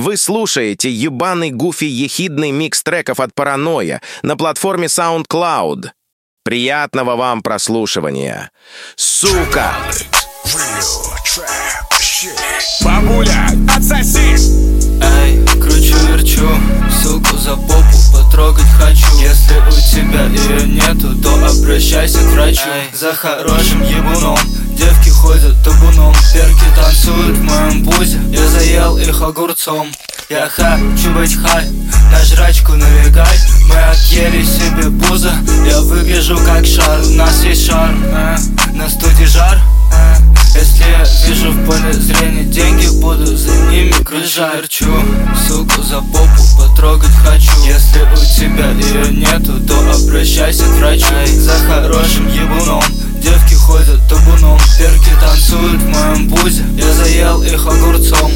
Вы слушаете ебаный гуфи ехидный микс треков от Паранойя на платформе SoundCloud. Приятного вам прослушивания. Сука! Бабуля, отсоси! Эй, кручу-верчу, ссылку за попу потрогать хочу. Если у тебя ее нету, то обращайся к врачу. За хорошим ебуном девки ходят табуном, перки танцуют в моем пузе, я заел их огурцом. Я хочу быть хай, на жрачку налегай. Мы отъели себе пузо, я выгляжу как шар. У нас есть шар, на студии жар. Если я вижу в поле зрения деньги, буду за ними кружать. Верчу, ссылку за попу потрогать хочу. Если у тебя ее нету, то обращайся к врачу. За хорошим ебуном девки ходят табуном, перки танцуют в моем пузе, я заел их огурцом.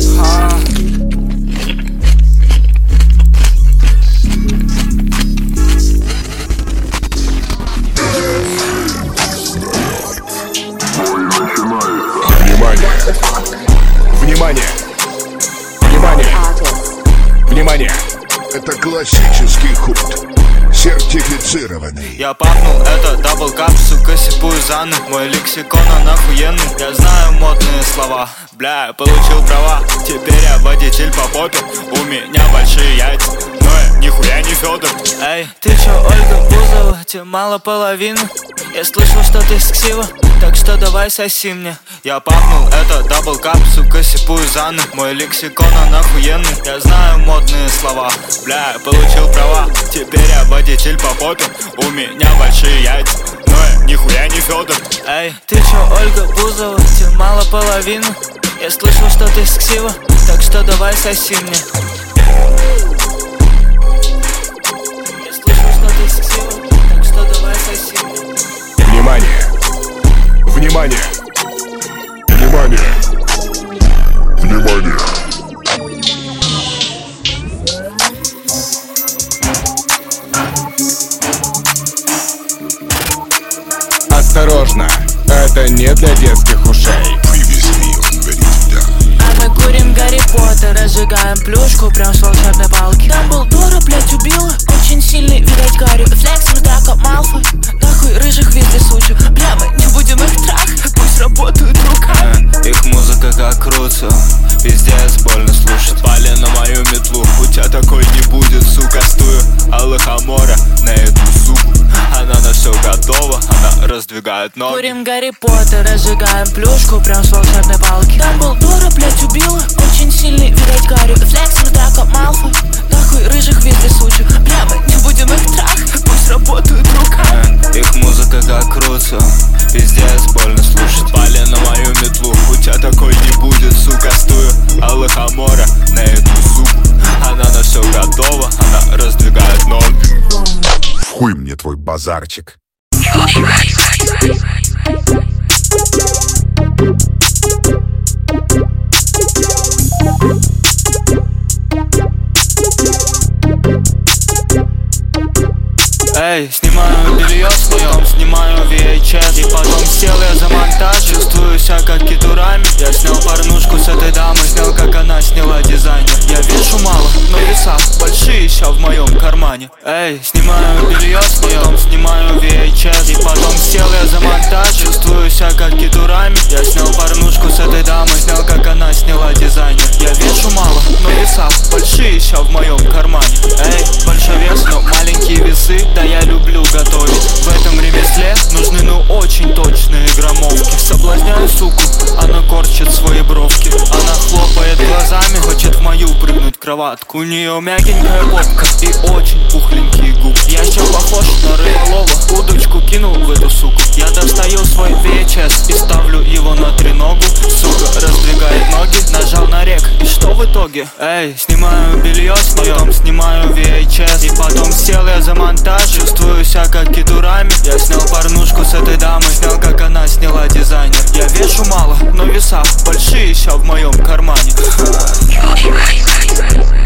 Внимание! Внимание! Внимание! Это классический худ, сертифицированный. Я папнул это даблкап, сука, сипую заны. Мой лексикон, он охуенный. Я знаю модные слова, бля, я получил права. Теперь я водитель по попе, у меня большие яйца, но я нихуя не Фёдор. Эй, ты чё, Ольга Бузова, тебе мало половины? Я слышал, что ты сксива, так что давай соси мне. Я папнул это даблкап, сука, сипую заны. Мой лексикон, он охуенный. Я знаю модные слова, бля, я получил права. Теперь я водитель по попе, у меня большие яйца, но я нихуя не Фёдор. Эй, ты чё, Ольга Бузова, тебе мало половины? Я слышал, что ты сксива, так что давай соси мне. Я слышал, что ты сксива, так что давай соси мне. Внимание! Внимание! Внимание! Внимание! Осторожно! Это не для детских ушей. А мы курим Гарри Поттер, разжигаем плюшку прям с волшебной палки. Дамблдора, блять, убила, очень сильный, видать, Гарри. Флексим, Драко Малфой, нахуй рыжих вездесущих. Бля, мы не будем их трахать, пусть работают руками. Их музыка как крутится, пиздец, больно слушать. Пали на мою метлу, у тебя такой не будет, сука. Стую алых амора на эту суку. Она на все готова, она раздвигает ноги. Курим Гарри Поттер, разжигаем плюшку прям с волшебной палки. Дамблдора, блять, убила, очень сильный, видать, Гарри. Флексим, Драко Малфой, нахуй рыжих вездесущих. Бля, мы не будем их трахать, пусть работают руками. Их музыка как крутится, пиздец, больно слушать. Пали на мою метлу, у тебя такой не будет, сука. Стую алых амора на эту суку. Она на все готова, она раздвигает ноги. Хуй мне твой базарчик. Эй, снимаю белье своем, снимаю VHS. И потом сел я за монтаж, чувствую себя как Китурами. Я снял порнушку с этой дамой, снял, как она сняла дизайнер. Я вешу мало, но веса большие еще в моем кармане. Эй, снимаю белье своем, снимаю VHS. И потом сел я за монтаж, чувствую себя как Китурами. Я снял порнушку с этой дамой, снял, как она сняла дизайнер. Я вешу мало, но веса большие еще в моем кармане. Эй, большой вес, но маленькие весы. Да, я люблю готовить. В этом ремесле нужны, ну, очень точные граммовки. Соблазняю суку, она корчит свои бровки. Она хлопает глазами, хочет в мою прыгнуть кроватку. У нее мягенькая попка и очень пухленькие губы. Я еще похож на рыболова, удочку кинул в эту суку. Я достаю свой VHS и ставлю его на треногу. Сука раздвигает ноги, нажал на рек, и что в итоге? Эй, снимаю белье своем, снимаю VHS. И потом сел я за монтаж, чувствую себя как Китурами. Я снял порнушку с этой дамой, снял, как она сняла дизайнер. Я вешу мало, но веса большие еще в моем кармане.